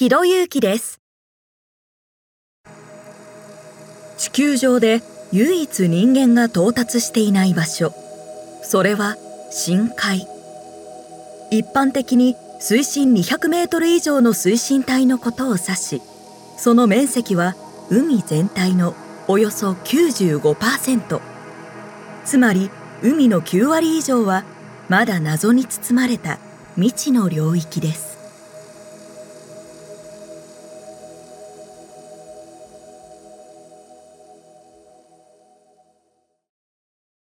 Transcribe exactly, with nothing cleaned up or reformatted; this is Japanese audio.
ひろゆうきです。地球上で唯一人間が到達していない場所、それは深海。一般的に水深にひゃくメートル以上の水深帯のことを指し、その面積は海全体のおよそ きゅうじゅうごパーセント。つまり海のきゅうわり以上はまだ謎に包まれた未知の領域です。